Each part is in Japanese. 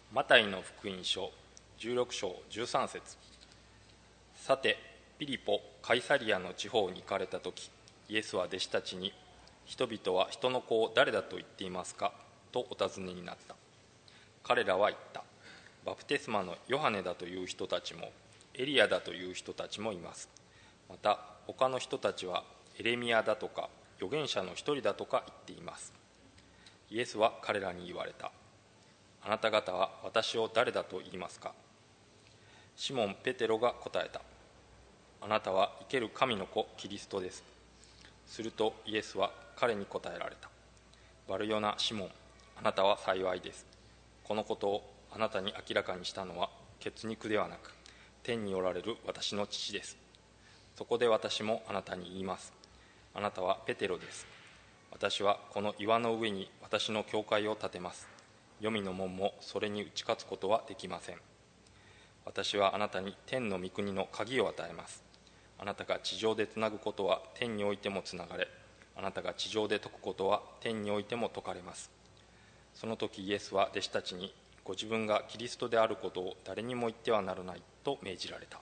マタイの福音書16章13節。さてピリポ・カイサリアの地方に行かれた時、イエスは弟子たちに、人々は人の子を誰だと言っていますかとお尋ねになった。彼らは言った。バプテスマのヨハネだという人たちも、エリアだという人たちもいます。また他の人たちはエレミヤだとか預言者の一人だとか言っています。イエスは彼らに言われた。あなた方は私を誰だと言いますか。シモン・ペテロが答えた。あなたは生ける神の子キリストです。するとイエスは彼に答えられた。バルヨナ・シモン、あなたは幸いです。このことをあなたに明らかにしたのは血肉ではなく、天におられる私の父です。そこで私もあなたに言います。あなたはペテロです。私はこの岩の上に私の教会を建てます。黄泉の門もそれに打ち勝つことはできません。私はあなたに天の御国の鍵を与えます。あなたが地上でつなぐことは天においてもつながれ、あなたが地上で解くことは天においても解かれます。その時イエスは弟子たちに、ご自分がキリストであることを誰にも言ってはならないと命じられた。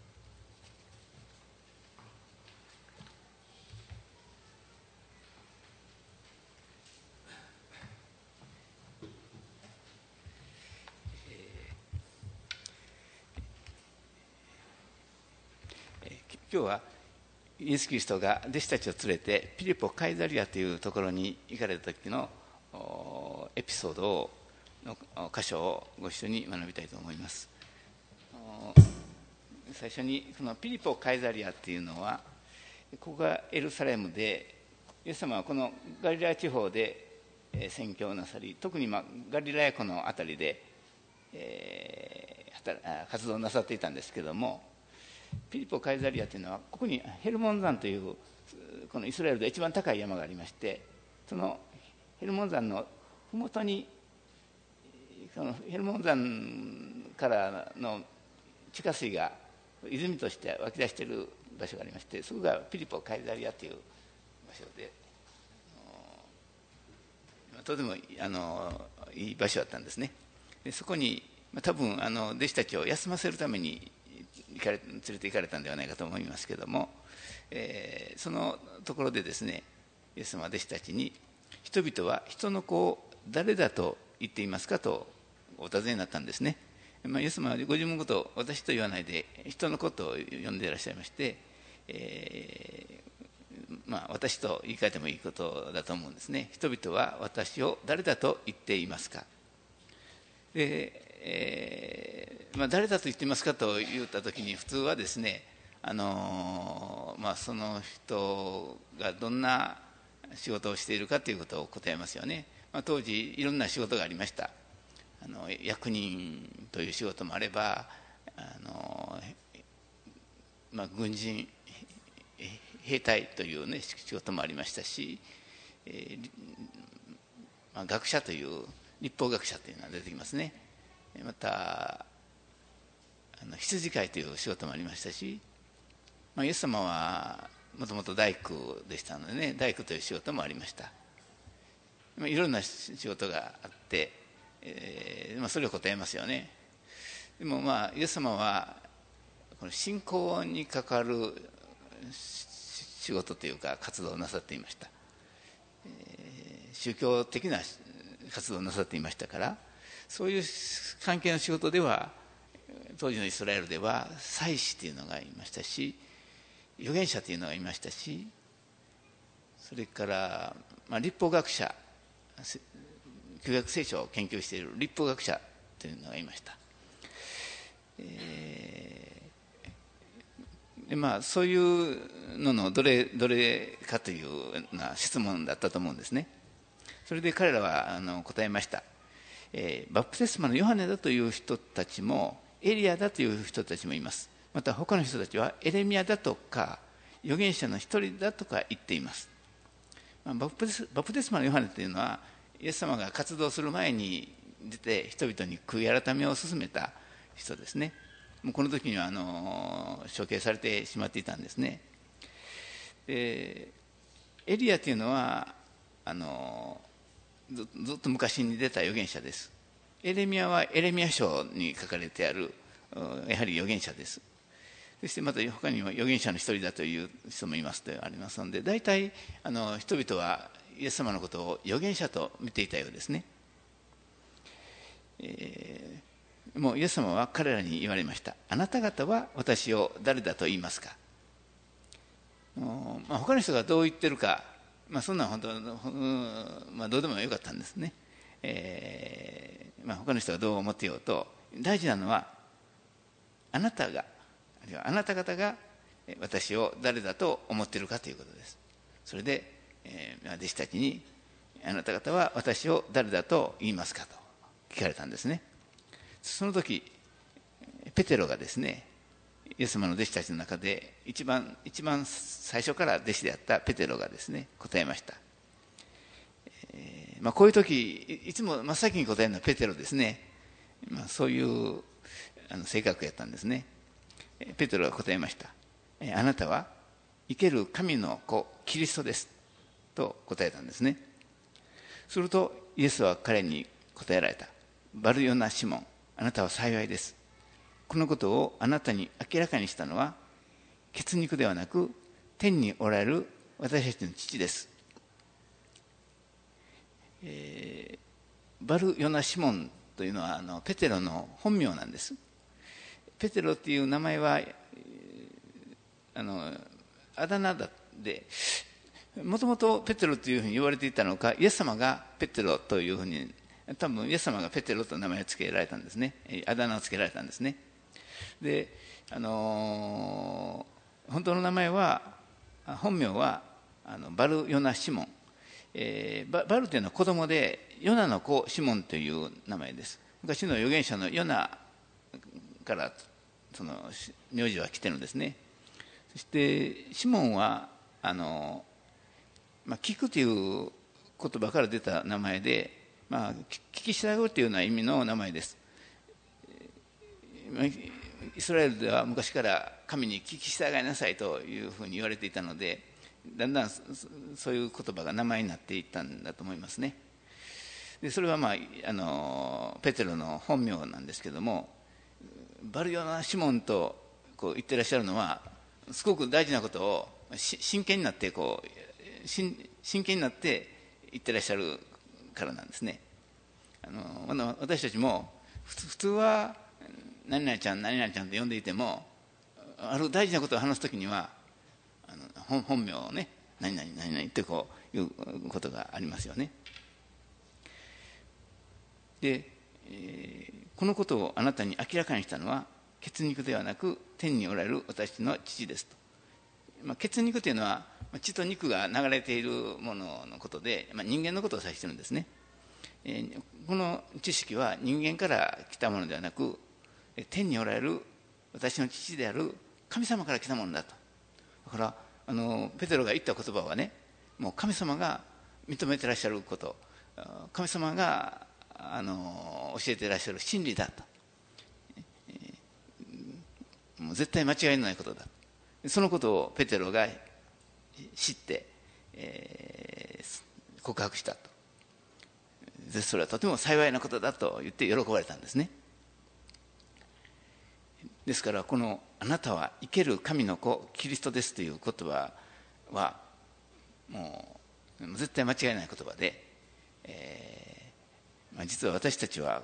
今日はイエス・キリストが弟子たちを連れてピリポ・カイザリアというところに行かれた時のエピソードの箇所をご一緒に学びたいと思います。最初にこのピリポ・カイザリアっていうのは、ここがエルサレムで、イエス様はこのガリラヤ地方で宣教をなさり、特にガリラヤ湖の辺りで活動をなさっていたんですけども、ピリポ・カイザリアというのはここにヘルモン山というこのイスラエルで一番高い山がありまして、そのヘルモン山の麓に、そのヘルモン山からの地下水が泉として湧き出している場所がありまして、そこがピリポ・カイザリアという場所で、とてもいい場所だったんですね。でそこに多分弟子たちを休ませるために連れて行かれたんではないかと思いますけども、そのところでですね、イエス様は弟子たちに、人々は人の子を誰だと言っていますかとお尋ねになったんですね。イエス様はご自分のことを私と言わないで人のことを呼んでいらっしゃいまして、私と言い換えてもいいことだと思うんですね。人々は私を誰だと言っていますか。で誰だと言っていますかと言ったときに、普通はですね、その人がどんな仕事をしているかということを答えますよね。当時いろんな仕事がありました。役人という仕事もあれば、軍人兵隊という、ね、仕事もありましたし、学者という立法学者というのが出てきますね。また羊飼いという仕事もありましたし、イエス様はもともと大工でしたのでね、大工という仕事もありました。いろんな仕事があって、それを答えますよね。でもイエス様はこの信仰に関わる仕事というか活動をなさっていました。宗教的な活動をなさっていましたから、そういう関係の仕事では当時のイスラエルでは祭司というのがいましたし、預言者というのがいましたし、それから立法学者、旧約聖書を研究している立法学者というのがいました。そういうののどれかというような質問だったと思うんですね。それで彼らは答えました。バプテスマのヨハネだという人たちもエリアだという人たちもいます。また他の人たちはエレミヤだとか預言者の一人だとか言っています。バプテスマのヨハネというのは、イエス様が活動する前に出て人々に悔い改めを進めた人ですね。もうこの時には処刑されてしまっていたんですね。エリアというのはずっと昔に出た預言者です。 エレミヤはエレミヤ書に書かれてあるやはり預言者です。そしてまた他にも預言者の一人だという人もいますとありますので、大体人々はイエス様のことを預言者と見ていたようですね。もうイエス様は彼らに言われました。あなた方は私を誰だと言いますか。他の人がどう言ってるか、そんな本当、どうでもよかったんですね。他の人がどう思ってようと、大事なのはあなたが、あるいはあなた方が私を誰だと思っているかということです。それで、弟子たちにあなた方は私を誰だと言いますかと聞かれたんですね。その時ペテロがですね、イエス様の弟子たちの中で一番最初から弟子であったペテロがですね答えました。こういう時いつも真っ先に答えるのはペテロですね。そういう性格やったんですね。ペテロが答えました。あなたは生ける神の子キリストですと答えたんですね。するとイエスは彼に答えられた。バルヨナシモン、あなたは幸いです。このことをあなたに明らかにしたのは血肉ではなく天におられる私たちの父です。バルヨナシモンというのはペテロの本名なんです。ペテロっていう名前はあだ名で、もともとペテロというふうに言われていたのか、イエス様がペテロというふうに、多分イエス様がペテロと名前を付けられたんですね。あだ名を付けられたんですね。で、本当の名前は、本名はバルヨナシモン。バルというのは子供で、ヨナの子シモンという名前です。昔の預言者のヨナからその名字は来てるんですね。そしてシモンは聞くという言葉から出た名前で、聞き従うというような意味の名前です。イスラエルでは昔から神に聞き従いなさいというふうに言われていたので、だんだんそういう言葉が名前になっていったんだと思いますね。でそれはペテロの本名なんですけども、バルヨナシモンとこう言ってらっしゃるのはすごく大事なことを真剣になって真剣になって言ってらっしゃるからなんですね。私たちも普通は何々ちゃん何々ちゃんと呼んでいても、ある大事なことを話すときには本名をね、何々何々ってこういうことがありますよね。で、このことをあなたに明らかにしたのは血肉ではなく天におられる私の父ですと。血肉というのは血と肉が流れているもののことで、人間のことを指しているんですね。この知識は人間から来たものではなく、天におられる私の父である神様から来たものだと。だからペテロが言った言葉はね、もう神様が認めてらっしゃること、神様が教えていらっしゃる真理だと、もう絶対間違いのないことだ。そのことをペテロが知って、告白したと。でそれはとても幸いなことだと言って喜ばれたんですね。ですからこのあなたは生ける神の子キリストですという言葉はもう絶対間違いない言葉で、実は私たちは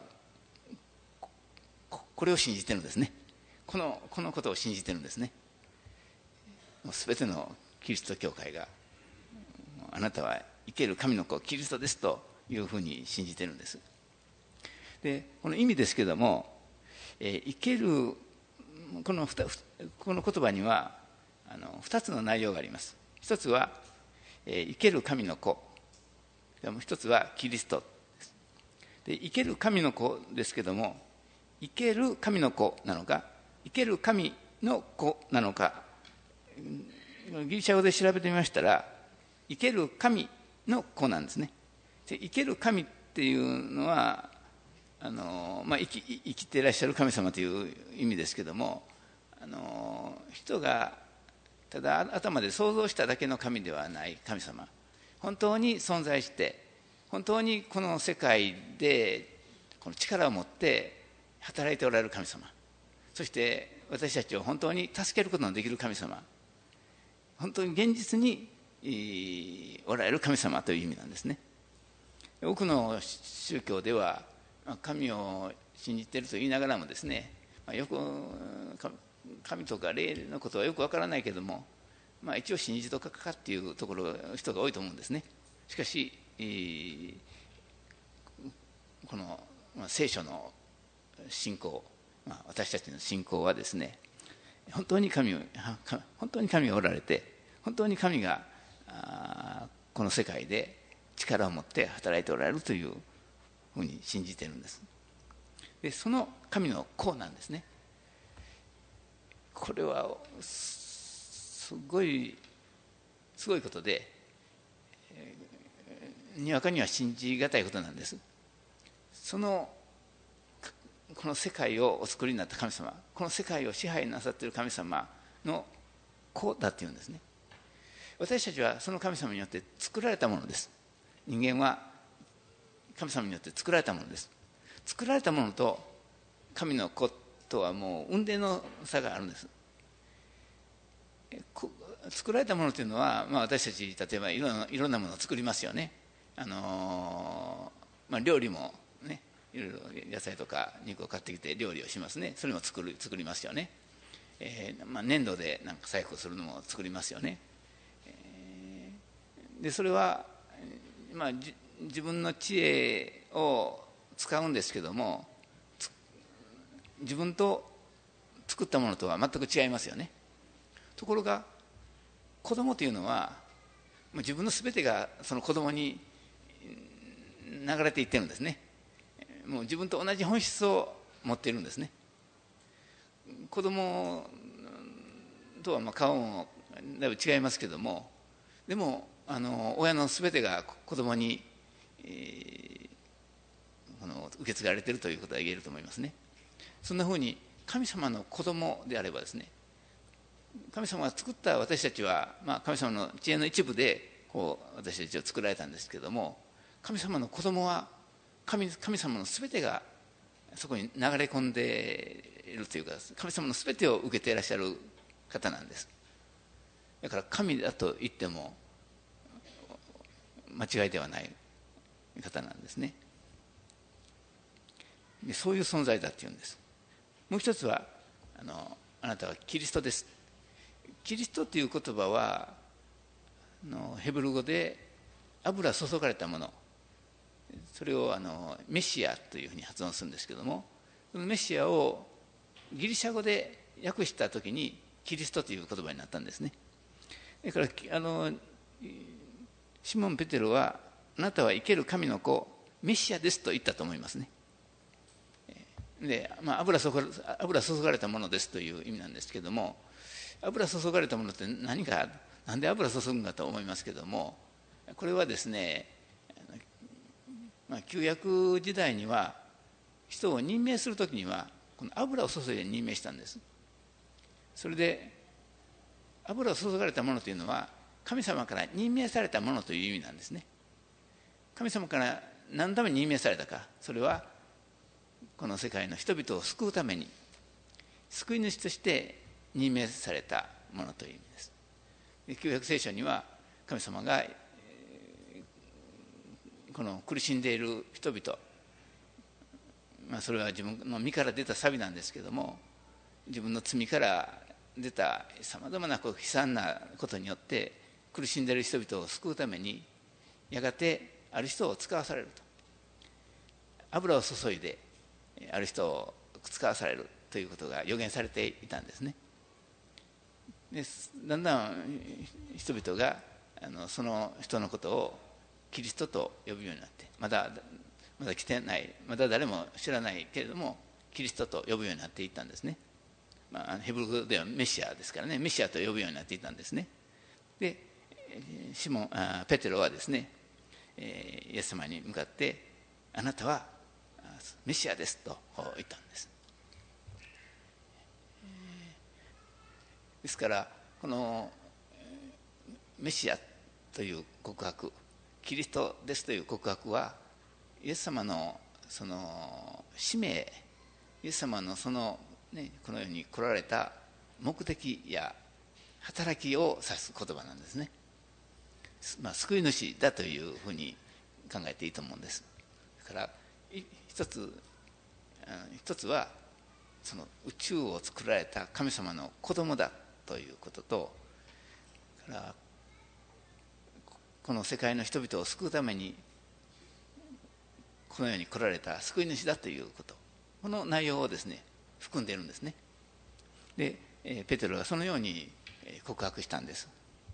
これを信じてるんですね。このことを信じてるんですね。すべてのキリスト教会があなたは生ける神の子キリストですというふうに信じてるんです。でこの意味ですけども、生けるこの言葉には2つの内容があります。一つは生ける神の子、もう一つはキリストで、生ける神の子ですけども、生ける神の子なのか生ける神の子なのか、ギリシャ語で調べてみましたら生ける神の子なんですね。で生ける神っていうのは生きていらっしゃる神様という意味ですけども、人がただ頭で想像しただけの神ではない神様、本当に存在して本当にこの世界でこの力を持って働いておられる神様、そして私たちを本当に助けることのできる神様、本当に現実におられる神様という意味なんですね。多くの宗教では神を信じていると言いながらもですね、よく神とか霊のことはよくわからないけれども、一応信じとかかっていうところ人が多いと思うんですね。しかしこの聖書の信仰、私たちの信仰はですね、本当に神がおられて、本当に神がこの世界で力を持って働いておられるというふうに信じているんです。でその神の子なんですね。これはすごいことで、にわかには信じがたいことなんです。この世界をお作りになった神様、この世界を支配なさっている神様の子だっていうんですね。私たちはその神様によって作られたものです。人間は神様によって作られたものです。作られたものと神の子とはもう雲泥の差があるんです。作られたものというのは、私たち例えばいろんなものを作りますよね。料理もね、いろいろ野菜とか肉を買ってきて料理をしますね。それも作りますよね。粘土でなんか細工するのも作りますよね。でそれは、自分の知恵を使うんですけども、自分と作ったものとは全く違いますよね。ところが子供というのは自分の全てがその子供に流れていってるんですね。もう自分と同じ本質を持っているんですね。子供とは顔もだいぶ違いますけども、でも親の全てが子供に、受け継がれているということが言えると思いますね。そんなふうに神様の子供であればですね、神様が作った私たちは、神様の知恵の一部で私たちを作られたんですけども、神様の子供は神様の全てがそこに流れ込んでいるというか、神様の全てを受けていらっしゃる方なんです。だから神だと言っても間違いではない方なんですね。でそういう存在だっていうんです。もう一つはあなたはキリストです。キリストという言葉はヘブル語で油注がれたもの、それをメシアというふうに発音するんですけども、そのメシアをギリシャ語で訳したときにキリストという言葉になったんですね。だからシモン・ペテロはあなたは生ける神の子メシアですと言ったと思いますね。で、油注がれたものですという意味なんですけども、油注がれたものってなんで油注ぐんだと思いますけども、これはですね、旧約時代には人を任命するときにはこの油を注いで任命したんです。それで油を注がれたものというのは神様から任命されたものという意味なんですね。神様から何のために任命されたか、それはこの世界の人々を救うために救い主として任命されたものという意味です。旧約聖書には神様がこの苦しんでいる人々、それは自分の身から出た錆なんですけども、自分の罪から出たさまざまな悲惨なことによって苦しんでいる人々を救うためにやがてある人を使わされると、油を注いである人を使わされるということが予言されていたんですね。でだんだん人々がその人のことをキリストと呼ぶようになって、まだ来てない、まだ誰も知らないけれどもキリストと呼ぶようになっていったんですね。ヘブル語ではメシアですからね、メシアと呼ぶようになっていたんですね。でペテロはですね、イエス様に向かってあなたはメシアですと言ったんです。ですからこのメシアという告白、キリストですという告白はイエス様のその使命、イエス様のその、この世に来られた目的や働きを指す言葉なんですね。救い主だというふうに考えていいと思うんです。だから一つはその宇宙を作られた神様の子供だということと、からこの世界の人々を救うためにこの世に来られた救い主だということ、この内容をですね含んでいるんですね。でペテロがそのように告白したんです。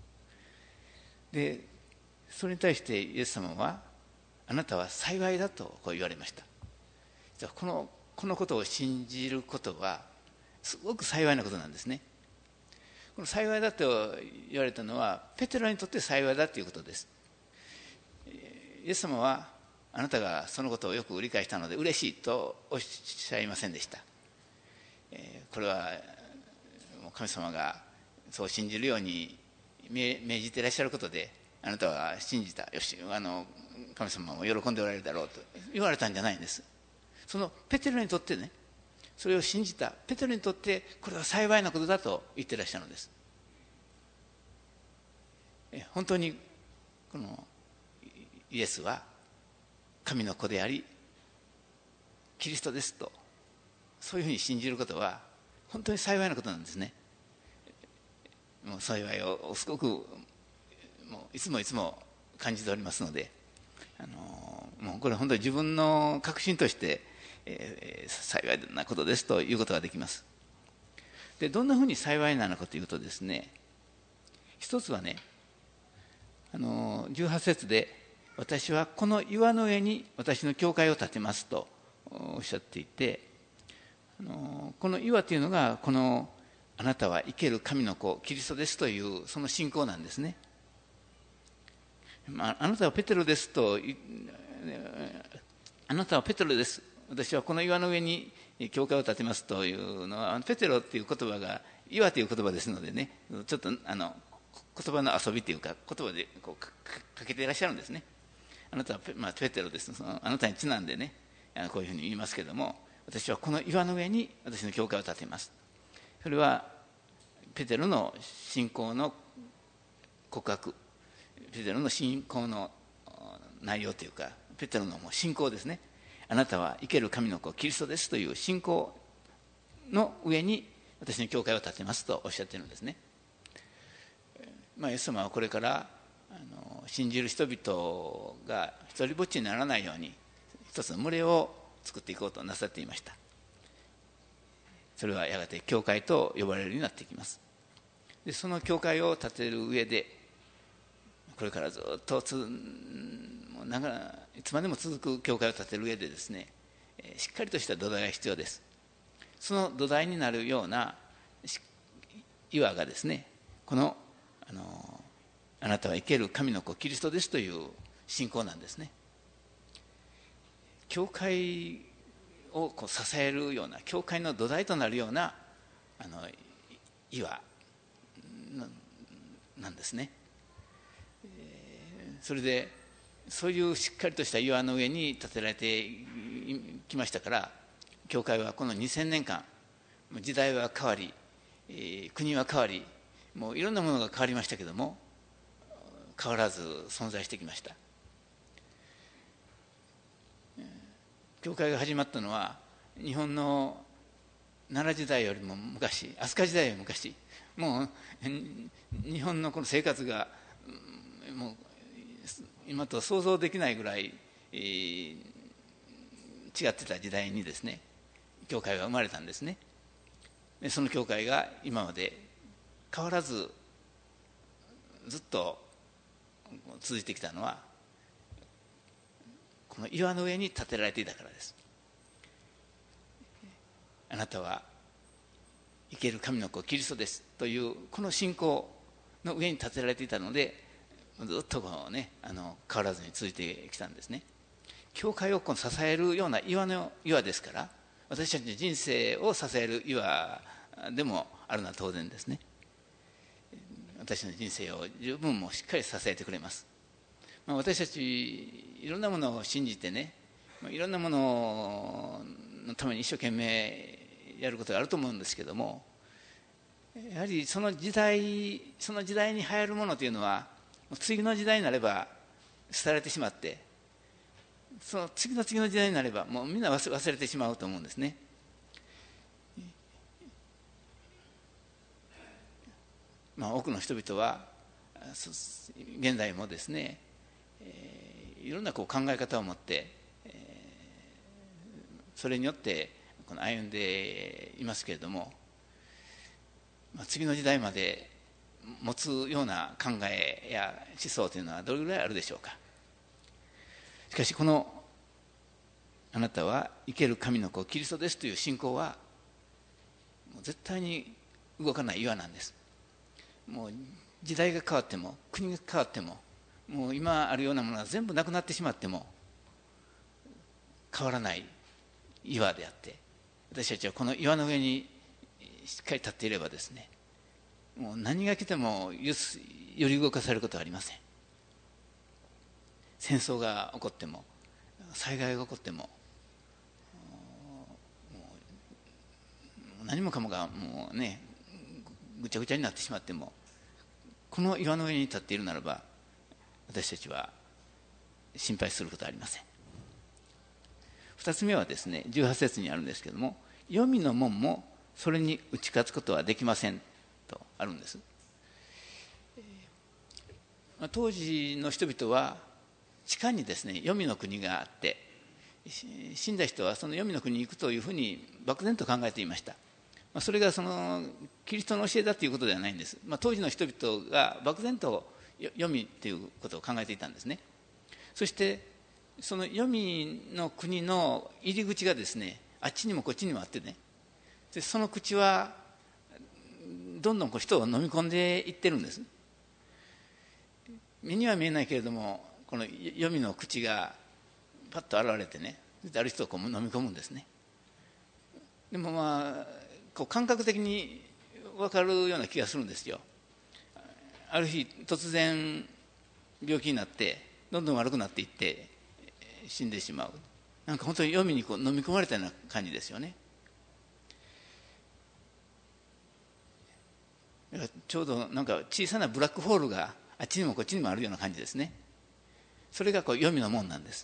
でそれに対してイエス様は、あなたは幸いだとこう言われました。このことを信じることはすごく幸いなことなんですね。この幸いだと言われたのはペテロにとって幸いだということです。イエス様は、あなたがそのことをよく理解したので嬉しいとおっしゃいませんでした。これは神様がそう信じるように命じていらっしゃることで、あなたは信じた、よし、神様も喜んでおられるだろうと言われたんじゃないんです。そのペテロにとってね、それを信じたペテロにとってこれは幸いなことだと言っていらっしゃるのです。本当にこのイエスは神の子でありキリストですと、そういうふうに信じることは本当に幸いなことなんですね。もう幸いをすごくもういつも感じておりますので、もうこれ本当に自分の確信として、幸いなことですということができます。でどんなふうに幸いなのかというとですね、一つはね、18節で、私はこの岩の上に私の教会を建てますとおっしゃっていて、この岩というのがこのあなたは生ける神の子キリストですというその信仰なんですね。あなたはペテロですと、あなたはペテロです、私はこの岩の上に教会を建てますというのは、ペテロっていう言葉が岩という言葉ですのでね、ちょっと言葉の遊びというか言葉でこう かけていらっしゃるんですね。あなたはペテロです、あなたにちなんでねこういうふうに言いますけれども、私はこの岩の上に私の教会を建てます。それはペテロの信仰の告白、ペテロの信仰の内容というか、ペテロの信仰ですね。あなたは生ける神の子キリストですという信仰の上に私の教会を建てますとおっしゃっているんですね。イエス様はこれから信じる人々が一人ぼっちにならないように一つの群れを作っていこうとなさっていました。それはやがて教会と呼ばれるようになっていきます。でその教会を建てる上で、これからずっといつまでも続く教会を建てる上でですね、しっかりとした土台が必要です。その土台になるような岩がですね、このあなたは生ける神の子キリストですという信仰なんですね。教会をこう支えるような、教会の土台となるような岩なんですね。それでそういうしっかりとした岩の上に建てられてきましたから、教会はこの2000年間時代は変わり、国は変わり、もういろんなものが変わりましたけども、変わらず存在してきました。教会が始まったのは日本の奈良時代よりも昔、飛鳥時代よりも昔、もう日本のこの生活がもう今と想像できないぐらい、違ってた時代にですね、教会が生まれたんですね。でその教会が今まで変わらずずっと続いてきたのは、この岩の上に建てられていたからです。あなたは生ける神の子キリストですというこの信仰の上に建てられていたので、ずっとこう、ね、変わらずに続いてきたんですね。教会を支えるような岩ですから、私たちの人生を支える岩でもあるのは当然ですね。私の人生を十分もしっかり支えてくれます。私たちいろんなものを信じてね、 いろんなもののために一生懸命やることがあると思うんですけども、やはりその時代に流行るものというのは次の時代になれば廃れてしまって、その次の時代になればもうみんな忘れてしまうと思うんですね。多くの人々は現代もですね、いろんな考え方を持って、それによって歩んでいますけれども、次の時代まで持つような考えや思想というのはどれぐらいあるでしょうか。しかしこのあなたは生ける神の子キリストですという信仰はもう絶対に動かない岩なんです。もう時代が変わっても国が変わっても、もう今あるようなものが全部なくなってしまっても変わらない岩であって、私たちはこの岩の上にしっかり立っていればですね、もう何が来ても揺り動かされることはありません。戦争が起こっても災害が起こっても何もかもがもうねぐちゃぐちゃになってしまっても、この岩の上に立っているならば私たちは心配することはありません。2つ目はですね、18節にあるんですけども、黄泉の門もそれに打ち勝つことはできませんとあるんです。当時の人々は地下にですね黄泉の国があって、死んだ人はその黄泉の国に行くというふうに漠然と考えていました。それがそのキリストの教えだということではないんです。当時の人々が漠然と黄泉ということを考えていたんですね。そしてその黄泉の国の入り口がですね、あっちにもこっちにもあってね、でその口はどんどん人を飲み込んでいってるんです。目には見えないけれども、この黄泉の口がパッと現れてね、ある人を飲み込むんですね。でも感覚的に分かるような気がするんですよ。ある日突然病気になってどんどん悪くなっていって死んでしまう、なんか本当に黄泉に飲み込まれたような感じですよね。ちょうどなんか小さなブラックホールがあっちにもこっちにもあるような感じですね。それが黄泉の門なんです。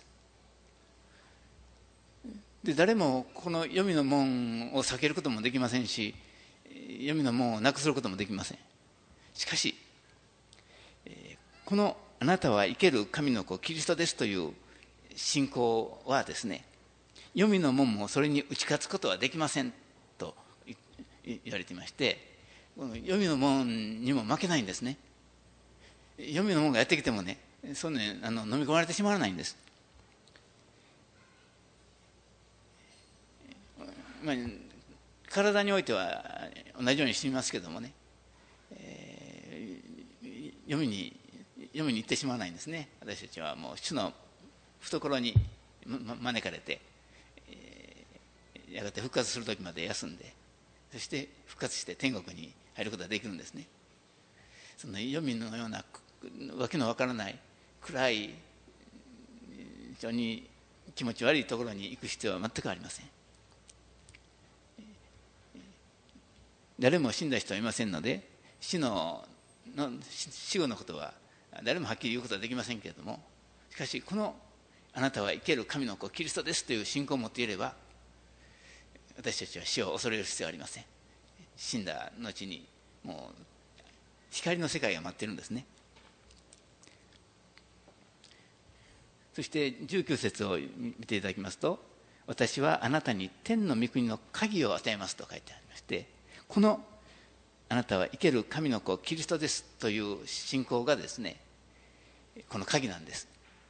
で誰もこの黄泉の門を避けることもできませんし、黄泉の門をなくすることもできません。しかしこのあなたは生ける神の子キリストですという信仰はですね、黄泉の門もそれに打ち勝つことはできませんと言われていまして、黄泉の門にも負けないんですね。黄泉の門がやってきてもね、そうね、飲み込まれてしまわないんです。体においては同じようにしてみますけどもね、黄泉に行ってしまわないんですね。私たちはもう主の懐に招かれて、やがて復活する時まで休んで、そして復活して天国に入ることができるんですね。その黄泉のようなわけのわからない暗い非常に気持ち悪いところに行く必要は全くありません。誰も死んだ人はいませんので、死後のことは誰もはっきり言うことはできませんけれども、しかしこのあなたは生ける神の子キリストですという信仰を持っていれば、私たちは死を恐れる必要はありません。死んだ後にもう光の世界が待っているんですね。そして19節を見ていただきますと、私はあなたに天の御国の鍵を与えますと書いてありまして、このあなたは生ける神の子キリストですという信仰がですね、この鍵なんです。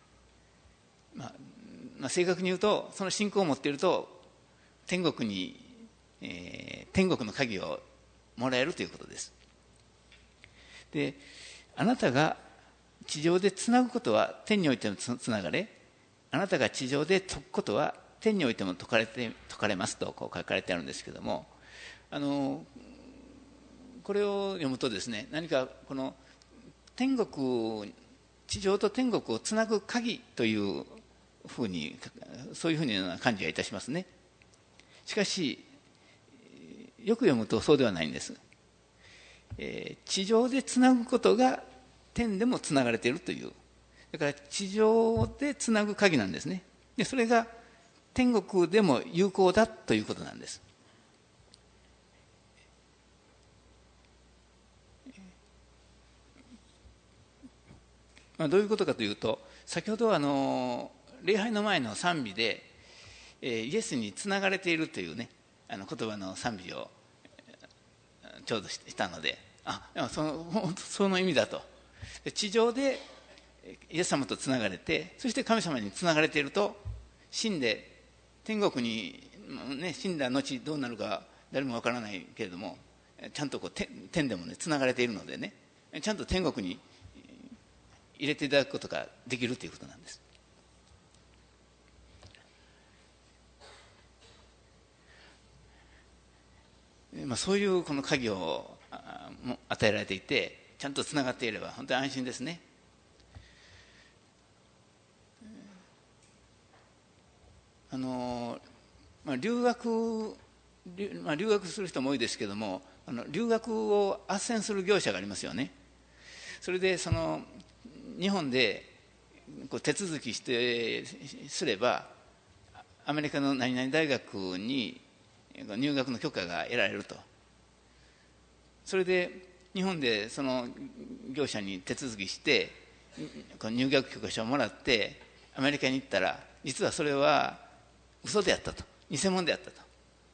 正確に言うと、その信仰を持っていると天国の鍵をもらえるということです。で、あなたが地上でつなぐことは天においてもつながれ、あなたが地上で解くことは天においても解かれますと書かれてあるんですけども、これを読むとですね、何かこの地上と天国をつなぐ鍵というそういうふうな感じがいたしますね。しかしよく読むとそうではないんです。地上でつなぐことが天でもつながれているという、だから地上でつなぐ鍵なんですね。でそれが天国でも有効だということなんです。どういうことかというと、先ほど礼拝の前の賛美で、イエスにつながれているというね、言葉の賛美をちょうどしたので、その意味だと。地上でイエス様とつながれて、そして神様につながれていると、死んで天国に、死んだ後どうなるか誰もわからないけれども、ちゃんと天でもねつながれているのでね、ちゃんと天国に入れていただくことができるということなんです。そういうこの鍵を与えられていて、ちゃんとつながっていれば本当に安心ですね。留学する人も多いですけども、留学を斡旋する業者がありますよね。それで日本で手続きすればアメリカの何々大学に入学の許可が得られると。それで日本でその業者に手続きして入学許可証をもらってアメリカに行ったら、実はそれは嘘であったと、偽物であったと、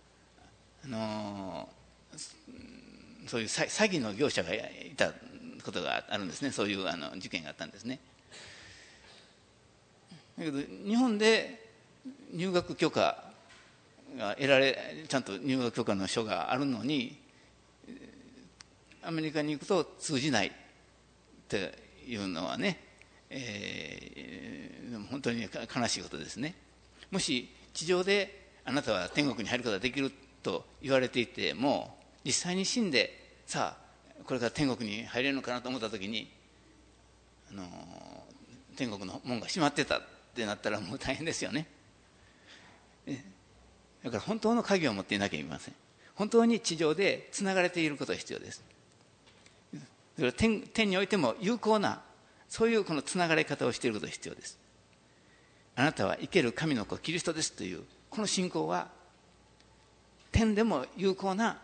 そういう詐欺の業者がいたことがあるんですね。そういう事件があったんですね。だけど日本で入学許可が得られ、ちゃんと入学許可の書があるのにアメリカに行くと通じないっていうのはね、本当に悲しいことですね。もし地上であなたは天国に入ることができると言われていても、実際に死んでさあこれから天国に入れるのかなと思った時に天国の門が閉まってたってなったらもう大変ですよね。だから本当の鍵を持っていなきゃいけません。本当に地上でつながれていることが必要です。天においても有効なそういうこのつながれ方をしていることが必要です。あなたは生ける神の子キリストですというこの信仰は天でも有効な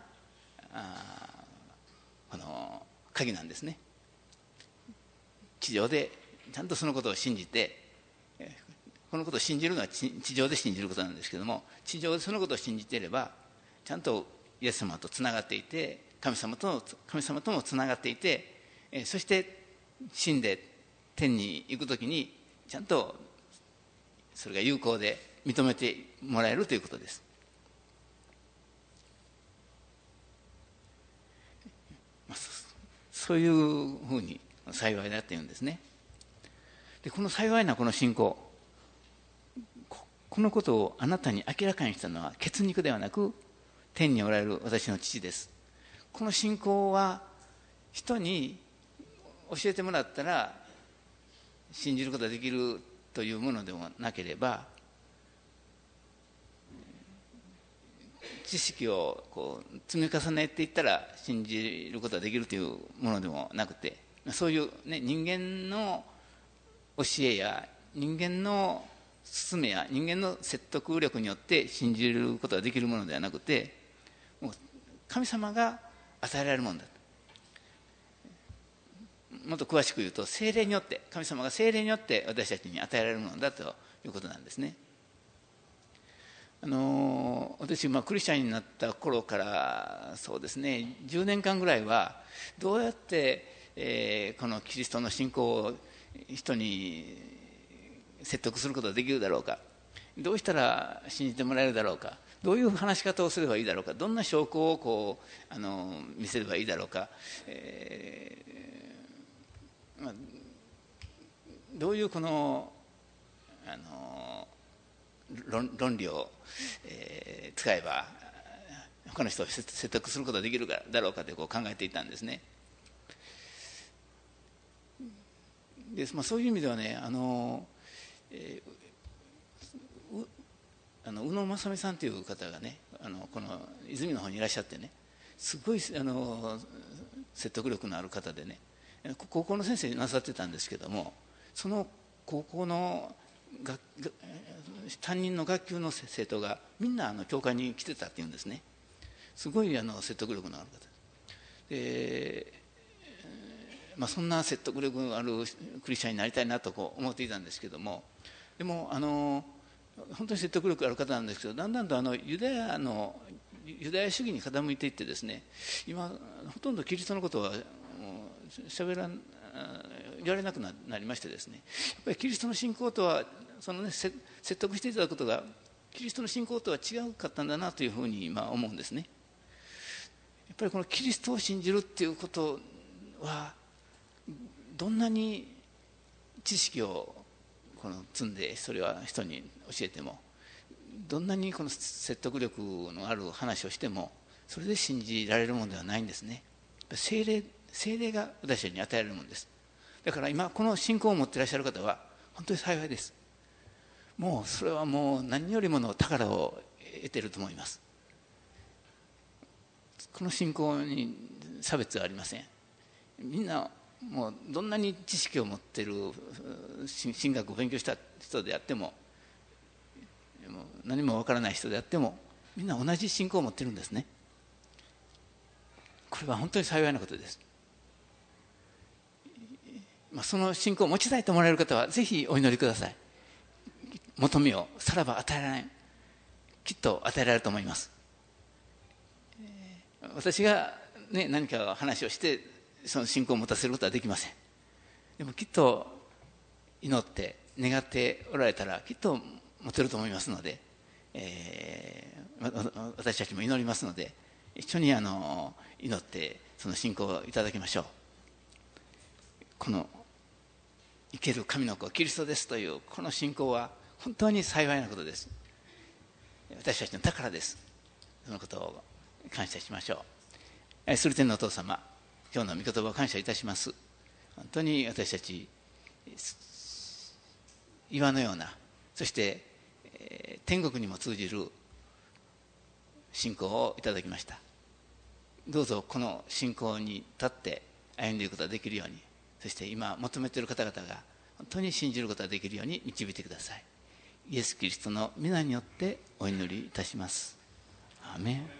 この鍵なんですね。地上でちゃんとそのことを信じて、このことを信じるのは地上で信じることなんですけども、地上でそのことを信じていればちゃんとイエス様とつながっていて、神様ともつながっていて、そして死んで天に行くときにちゃんとそれが有効で認めてもらえるということです。そういうふうに幸いだっていうんですね。でこの幸いなこの信仰、このことをあなたに明らかにしたのは血肉ではなく天におられる私の父です。この信仰は人に教えてもらったら信じることができるというものでもなければ、知識を積み重ねていったら信じることができるというものでもなくて、そういう、人間の教えや人間の勧めや人間の説得力によって信じることができるものではなくて、もう神様が与えられるものだ。もっと詳しく言うと聖霊によって、神様が聖霊によって私たちに与えられるものだということなんですね。私、クリスチャンになった頃からそうですね10年間ぐらいはどうやって、このキリストの信仰を人に説得することができるだろうか、どうしたら信じてもらえるだろうか、どういう話し方をすればいいだろうか、どんな証拠を見せればいいだろうか、どういうこの論理を、使えば他の人を説得することができるだろうかと考えていたんですね。でそういう意味ではね、 宇野正美さんという方がね、この泉の方にいらっしゃってね、すごい説得力のある方でね、高校の先生になさってたんですけども、その高校の担任の学級の生徒がみんな教会に来てたっていうんですね。すごい説得力のある方で、そんな説得力のあるクリスチャンになりたいなと思っていたんですけども、でも本当に説得力ある方なんですけど、だんだんとユダヤ主義に傾いていってですね、今ほとんどキリストのことは言われなくなりましてですね、やっぱりキリストの信仰とは説得していただくことがキリストの信仰とは違うかったんだなというふうに今思うんですね。やっぱりこのキリストを信じるっていうことは、どんなに知識を積んでそれは人に教えても、どんなにこの説得力のある話をしても、それで信じられるものではないんですね。聖霊が私たちに与えられるものです。だから今この信仰を持っていらっしゃる方は本当に幸いです。もうそれはもう何よりもの宝を得ていると思います。この信仰に差別はありません。みんなもうどんなに知識を持っている神学を勉強した人であっても、何もわからない人であっても、みんな同じ信仰を持っているんですね。これは本当に幸いなことです。その信仰を持ちたいと思われる方はぜひお祈りください。求めをさらば与えられん、きっと与えられると思います。私が、何か話をしてその信仰を持たせることはできません。でもきっと祈って願っておられたらきっと持てると思いますので、私たちも祈りますので、一緒に祈ってその信仰をいただきましょう。この生ける神の子キリストですというこの信仰は本当に幸いなことです。私たちの宝です。そのことを感謝しましょう。愛する天のお父様、今日の御言葉を感謝いたします。本当に私たち岩のような、そして天国にも通じる信仰をいただきました。どうぞこの信仰に立って歩んでいくことができるように、そして今求めている方々が本当に信じることができるように導いてください。イエス・キリストの皆によってお祈りいたします。アーメン。